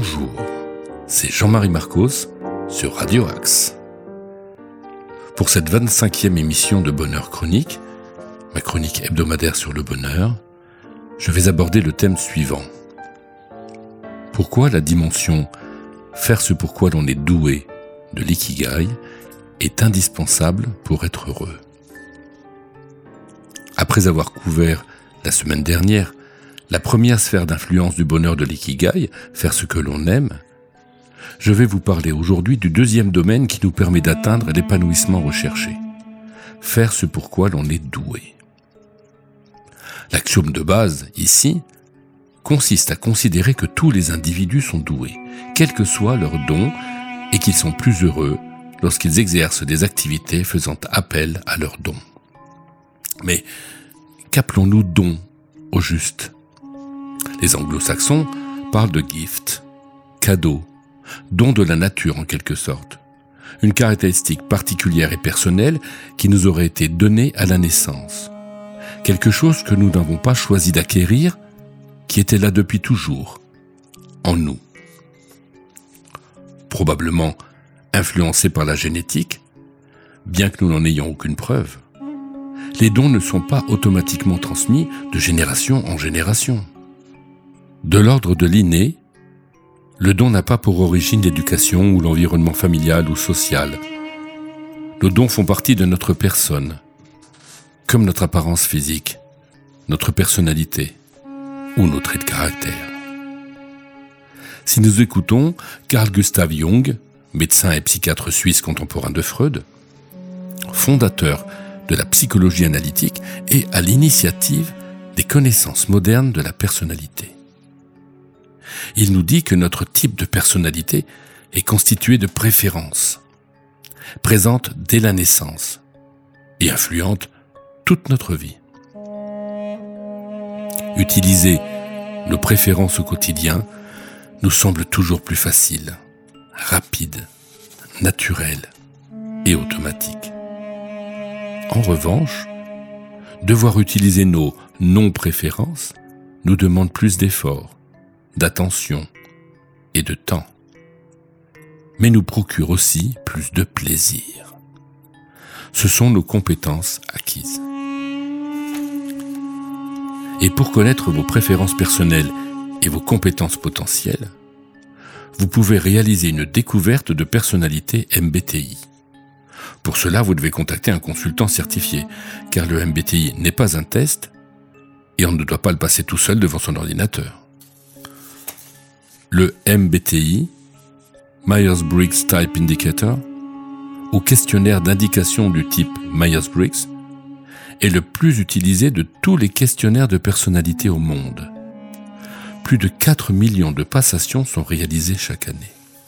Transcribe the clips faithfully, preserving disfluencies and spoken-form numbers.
Bonjour, c'est Jean-Marie Marcos sur Radio Axe. Pour cette vingt-cinquième émission de Bonheur Chronique, ma chronique hebdomadaire sur le bonheur, je vais aborder le thème suivant. Pourquoi la dimension « faire ce pour quoi l'on est doué » de l'ikigai est indispensable pour être heureux. Après avoir couvert la semaine dernière la première sphère d'influence du bonheur de l'ikigai, faire ce que l'on aime, je vais vous parler aujourd'hui du deuxième domaine qui nous permet d'atteindre l'épanouissement recherché. Faire ce pour quoi l'on est doué. L'axiome de base, ici, consiste à considérer que tous les individus sont doués, quel que soit leur don, et qu'ils sont plus heureux lorsqu'ils exercent des activités faisant appel à leurs dons. Mais qu'appelons-nous don au juste ? Les anglo-saxons parlent de gift, cadeau, don de la nature en quelque sorte, une caractéristique particulière et personnelle qui nous aurait été donnée à la naissance, quelque chose que nous n'avons pas choisi d'acquérir, qui était là depuis toujours, en nous. Probablement influencé par la génétique, bien que nous n'en ayons aucune preuve, les dons ne sont pas automatiquement transmis de génération en génération. De l'ordre de l'inné, le don n'a pas pour origine l'éducation ou l'environnement familial ou social. Nos dons font partie de notre personne, comme notre apparence physique, notre personnalité ou nos traits de caractère. Si nous écoutons Carl Gustav Jung, médecin et psychiatre suisse contemporain de Freud, fondateur de la psychologie analytique et à l'initiative des connaissances modernes de la personnalité. Il nous dit que notre type de personnalité est constitué de préférences, présentes dès la naissance et influentes toute notre vie. Utiliser nos préférences au quotidien nous semble toujours plus facile, rapide, naturel et automatique. En revanche, devoir utiliser nos non-préférences nous demande plus d'efforts, d'attention et de temps, mais nous procure aussi plus de plaisir. Ce sont nos compétences acquises. Et pour connaître vos préférences personnelles et vos compétences potentielles, vous pouvez réaliser une découverte de personnalité M B T I. Pour cela, vous devez contacter un consultant certifié, car le M B T I n'est pas un test et on ne doit pas le passer tout seul devant son ordinateur. Le M B T I, Myers-Briggs Type Indicator, ou questionnaire d'indication du type Myers-Briggs, est le plus utilisé de tous les questionnaires de personnalité au monde. Plus de quatre millions de passations sont réalisées chaque année.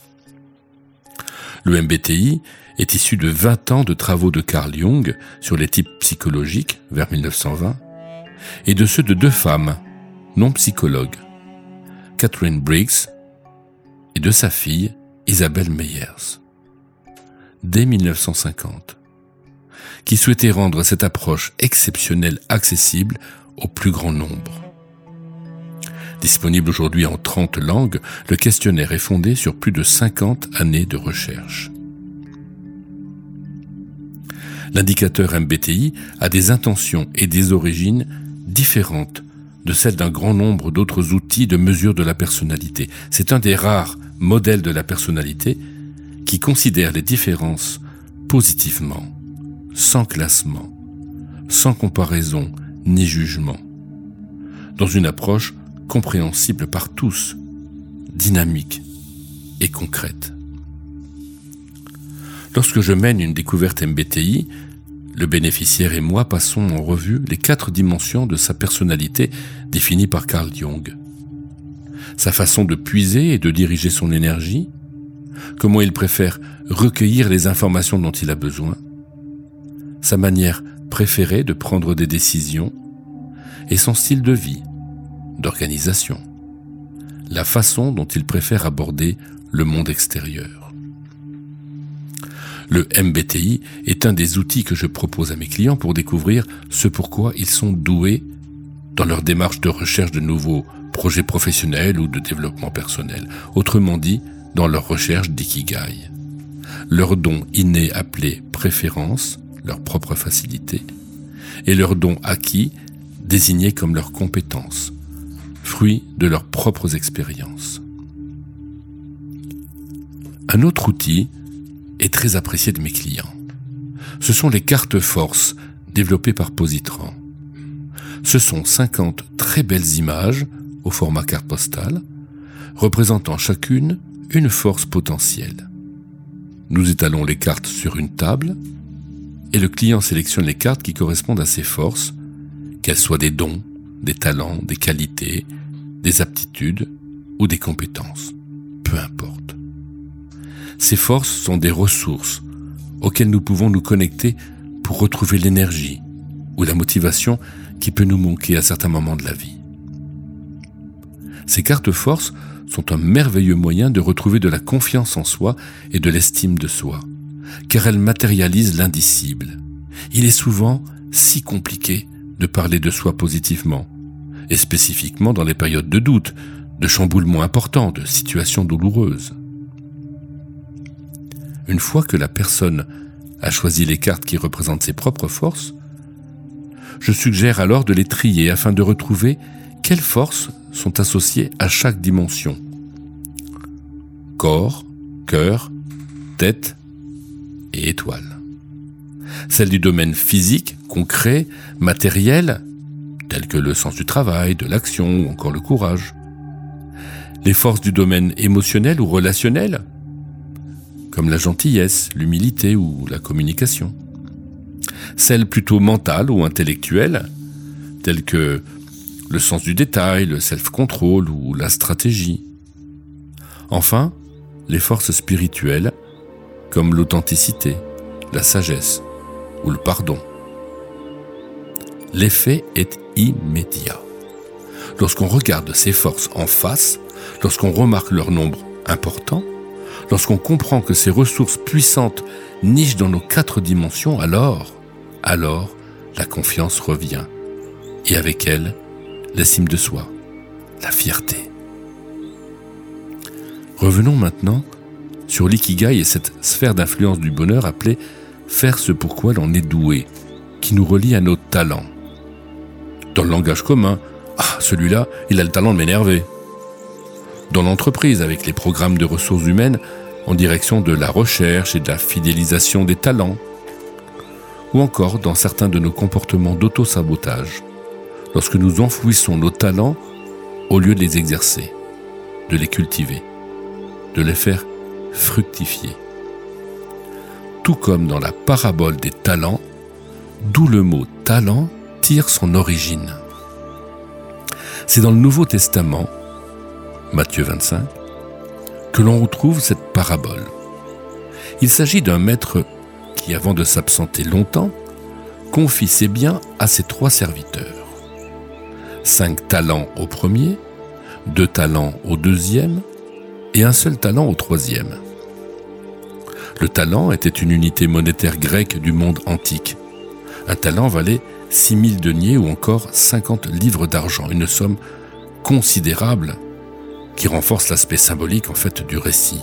Le M B T I est issu de vingt ans de travaux de Carl Jung sur les types psychologiques vers mille neuf cent vingt et de ceux de deux femmes, non psychologues, Catherine Briggs et de sa fille Isabelle Meyers, dès mille neuf cent cinquante, qui souhaitaient rendre cette approche exceptionnelle accessible au plus grand nombre. Disponible aujourd'hui en trente langues, le questionnaire est fondé sur plus de cinquante années de recherche. L'indicateur M B T I a des intentions et des origines différentes de celles d'un grand nombre d'autres outils de mesure de la personnalité. C'est un des rares modèles de la personnalité qui considère les différences positivement, sans classement, sans comparaison ni jugement, dans une approche compréhensible par tous, dynamique et concrète. Lorsque je mène une découverte M B T I, le bénéficiaire et moi passons en revue les quatre dimensions de sa personnalité définies par Carl Jung. Sa façon de puiser et de diriger son énergie, comment il préfère recueillir les informations dont il a besoin, sa manière préférée de prendre des décisions et son style de vie, d'organisation, la façon dont il préfère aborder le monde extérieur. Le M B T I est un des outils que je propose à mes clients pour découvrir ce pourquoi ils sont doués dans leur démarche de recherche de nouveaux projets professionnels ou de développement personnel, autrement dit, dans leur recherche d'ikigai. Leurs dons innés appelés préférences, leur propre facilité, et leurs dons acquis désignés comme leurs compétences, fruits de leurs propres expériences. Un autre outil est très apprécié de mes clients. Ce sont les cartes force développées par Positran. Ce sont cinquante très belles images au format carte postale, représentant chacune une force potentielle. Nous étalons les cartes sur une table et le client sélectionne les cartes qui correspondent à ses forces, qu'elles soient des dons, des talents, des qualités, des aptitudes ou des compétences. Peu importe. Ces forces sont des ressources auxquelles nous pouvons nous connecter pour retrouver l'énergie ou la motivation qui peut nous manquer à certains moments de la vie. Ces cartes forces sont un merveilleux moyen de retrouver de la confiance en soi et de l'estime de soi, car elles matérialisent l'indicible. Il est souvent si compliqué de parler de soi positivement, et spécifiquement dans les périodes de doute, de chamboulements importants, de situations douloureuses. Une fois que la personne a choisi les cartes qui représentent ses propres forces, je suggère alors de les trier afin de retrouver quelles forces sont associées à chaque dimension. Corps, cœur, tête et étoile. Celles du domaine physique, concret, matériel, telles que le sens du travail, de l'action ou encore le courage. Les forces du domaine émotionnel ou relationnel, comme la gentillesse, l'humilité ou la communication. Celles plutôt mentales ou intellectuelles, telles que le sens du détail, le self-control ou la stratégie. Enfin, les forces spirituelles, comme l'authenticité, la sagesse ou le pardon. L'effet est immédiat. Lorsqu'on regarde ces forces en face, lorsqu'on remarque leur nombre important, lorsqu'on comprend que ces ressources puissantes nichent dans nos quatre dimensions, alors, alors, la confiance revient. Et avec elle, l'estime de soi, la fierté. Revenons maintenant sur l'ikigai et cette sphère d'influence du bonheur appelée « faire ce pour quoi l'on est doué », qui nous relie à nos talents. Dans le langage commun, « Ah, celui-là, il a le talent de m'énerver ». Dans l'entreprise, avec les programmes de ressources humaines en direction de la recherche et de la fidélisation des talents, ou encore dans certains de nos comportements d'auto-sabotage, lorsque nous enfouissons nos talents au lieu de les exercer, de les cultiver, de les faire fructifier. Tout comme dans la parabole des talents, d'où le mot « talent » tire son origine. C'est dans le Nouveau Testament, Matthieu vingt-cinq, que l'on retrouve cette parabole. Il s'agit d'un maître qui, avant de s'absenter longtemps, confie ses biens à ses trois serviteurs. Cinq talents au premier, deux talents au deuxième et un seul talent au troisième. Le talent était une unité monétaire grecque du monde antique. Un talent valait six mille deniers ou encore cinquante livres d'argent, une somme considérable qui renforce l'aspect symbolique en fait du récit.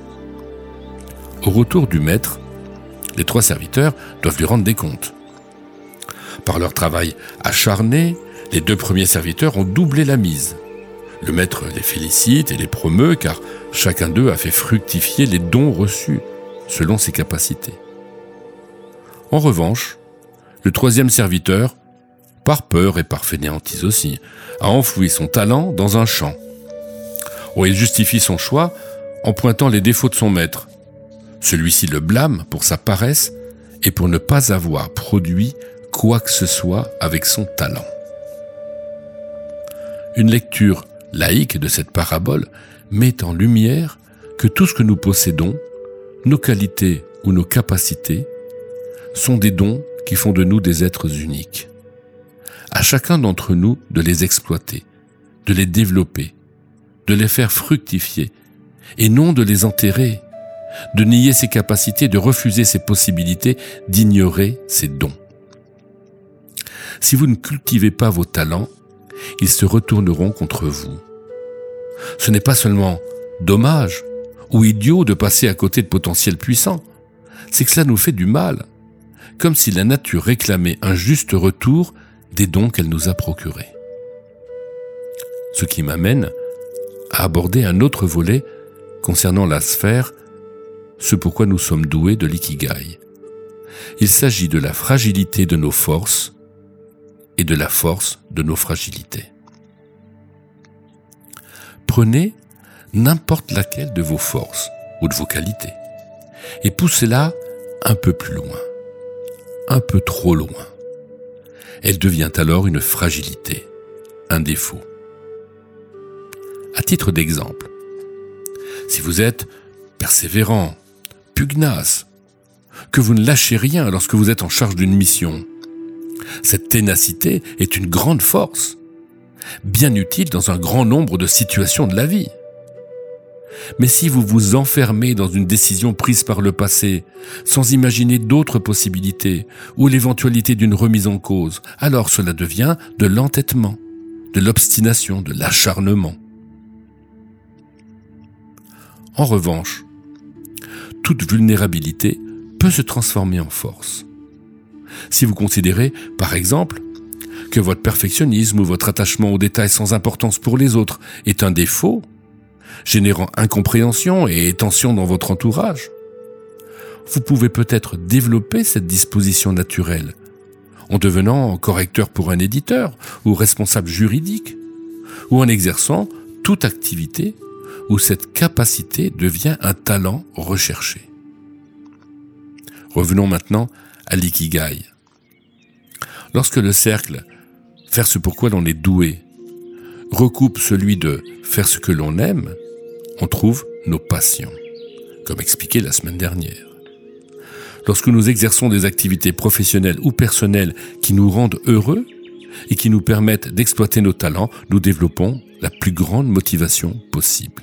Au retour du maître, les trois serviteurs doivent lui rendre des comptes. Par leur travail acharné, les deux premiers serviteurs ont doublé la mise. Le maître les félicite et les promeut car chacun d'eux a fait fructifier les dons reçus selon ses capacités. En revanche, le troisième serviteur, par peur et par fainéantise aussi, a enfoui son talent dans un champ. Oh, il justifie son choix en pointant les défauts de son maître. Celui-ci le blâme pour sa paresse et pour ne pas avoir produit quoi que ce soit avec son talent. Une lecture laïque de cette parabole met en lumière que tout ce que nous possédons, nos qualités ou nos capacités, sont des dons qui font de nous des êtres uniques. À chacun d'entre nous de les exploiter, de les développer, de les faire fructifier, et non de les enterrer, de nier ses capacités, de refuser ses possibilités, d'ignorer ses dons. Si vous ne cultivez pas vos talents, ils se retourneront contre vous. Ce n'est pas seulement dommage ou idiot de passer à côté de potentiels puissants, c'est que cela nous fait du mal, comme si la nature réclamait un juste retour des dons qu'elle nous a procurés. Ce qui m'amène à aborder un autre volet concernant la sphère, ce pourquoi nous sommes doués de l'ikigai. Il s'agit de la fragilité de nos forces et de la force de nos fragilités. Prenez n'importe laquelle de vos forces ou de vos qualités et poussez-la un peu plus loin, un peu trop loin. Elle devient alors une fragilité, un défaut. À titre d'exemple, si vous êtes persévérant, pugnace, que vous ne lâchez rien lorsque vous êtes en charge d'une mission, cette ténacité est une grande force, bien utile dans un grand nombre de situations de la vie. Mais si vous vous enfermez dans une décision prise par le passé, sans imaginer d'autres possibilités ou l'éventualité d'une remise en cause, alors cela devient de l'entêtement, de l'obstination, de l'acharnement. En revanche, toute vulnérabilité peut se transformer en force. Si vous considérez, par exemple, que votre perfectionnisme ou votre attachement aux détails sans importance pour les autres est un défaut, générant incompréhension et tension dans votre entourage, vous pouvez peut-être développer cette disposition naturelle en devenant correcteur pour un éditeur ou responsable juridique, ou en exerçant toute activité où cette capacité devient un talent recherché. Revenons maintenant à l'ikigai. Lorsque le cercle « faire ce pourquoi l'on est doué » recoupe celui de « faire ce que l'on aime », on trouve nos passions, comme expliqué la semaine dernière. Lorsque nous exerçons des activités professionnelles ou personnelles qui nous rendent heureux et qui nous permettent d'exploiter nos talents, nous développons la plus grande motivation possible.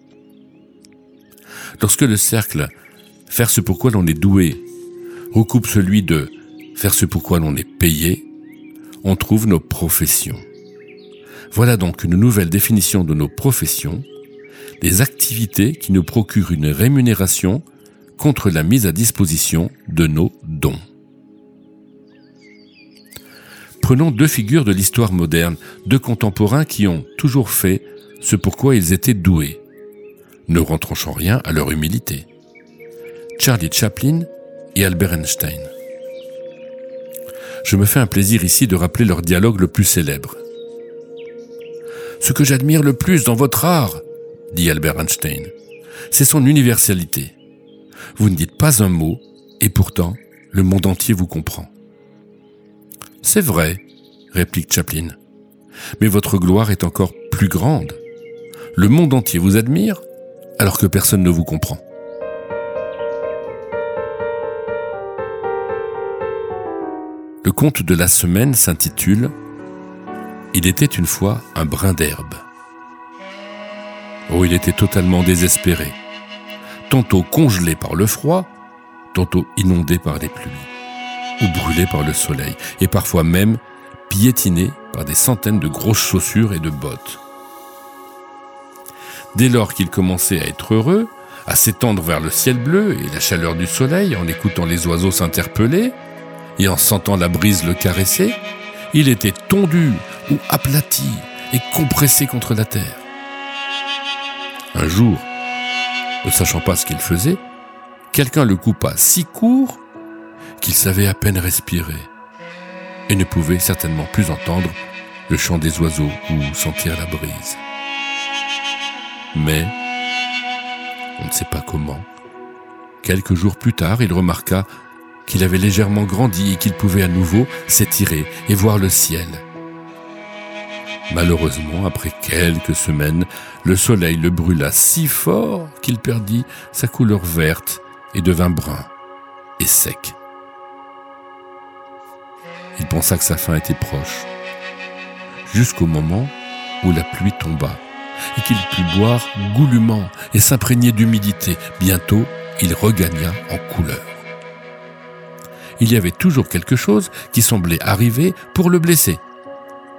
Lorsque le cercle « faire ce pourquoi l'on est doué » recoupe celui de « faire ce pourquoi l'on est payé », on trouve nos professions. Voilà donc une nouvelle définition de nos professions, des activités qui nous procurent une rémunération contre la mise à disposition de nos dons. Prenons deux figures de l'histoire moderne, deux contemporains qui ont toujours fait ce pourquoi ils étaient doués, ne retranchant rien à leur humilité. Charlie Chaplin et Albert Einstein. Je me fais un plaisir ici de rappeler leur dialogue le plus célèbre. « Ce que j'admire le plus dans votre art, dit Albert Einstein, c'est son universalité. Vous ne dites pas un mot, et pourtant, le monde entier vous comprend. » « C'est vrai, réplique Chaplin, mais votre gloire est encore plus grande. Le monde entier vous admire, alors que personne ne vous comprend. » Le conte de la semaine s'intitule « Il était une fois un brin d'herbe ». Oh, il était totalement désespéré, tantôt congelé par le froid, tantôt inondé par les pluies, ou brûlé par le soleil, et parfois même piétiné par des centaines de grosses chaussures et de bottes. Dès lors qu'il commençait à être heureux, à s'étendre vers le ciel bleu et la chaleur du soleil en écoutant les oiseaux s'interpeller et en sentant la brise le caresser, il était tondu ou aplati et compressé contre la terre. Un jour, ne sachant pas ce qu'il faisait, quelqu'un le coupa si court qu'il savait à peine respirer et ne pouvait certainement plus entendre le chant des oiseaux ou sentir la brise. Mais, on ne sait pas comment, quelques jours plus tard, il remarqua qu'il avait légèrement grandi et qu'il pouvait à nouveau s'étirer et voir le ciel. Malheureusement, après quelques semaines, le soleil le brûla si fort qu'il perdit sa couleur verte et devint brun et sec. Il pensa que sa fin était proche, jusqu'au moment où la pluie tomba et qu'il put boire goulûment et s'imprégner d'humidité. Bientôt, il regagna en couleur. Il y avait toujours quelque chose qui semblait arriver pour le blesser.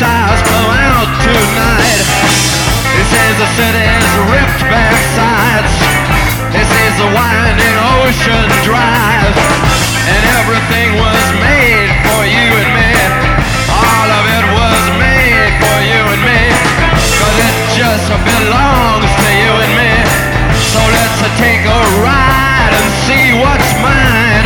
stars come out tonight. He says the city's ripped back sides. He sees the winding ocean drive, and everything was made for you and me. All of it was made for you and me, 'cause it just belongs to you and me. So let's take a ride and see what's mine.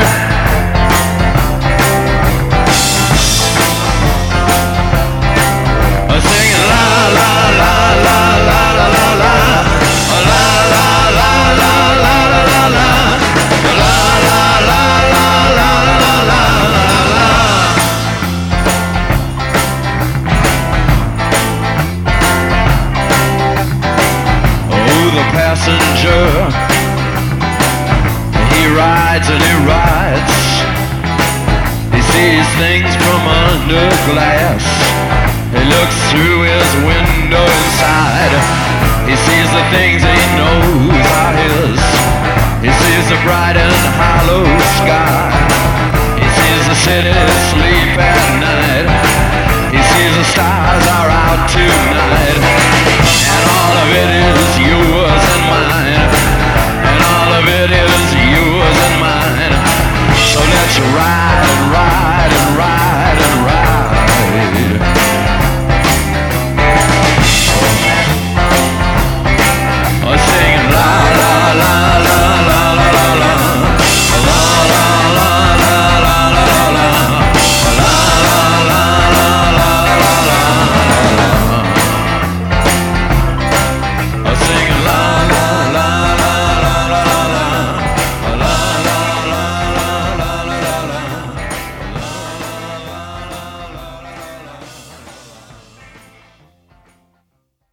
Singing la la la la la la la la la la la la la la la la la passenger, he rides and he rides. He sees things from under glass. He looks through his window inside. He sees the things he knows are his. He sees the bright and hollow sky. He sees the city sleep at night. He sees the stars are out tonight. And all of it is yours and mine. And all of it is yours and mine. So let's ride.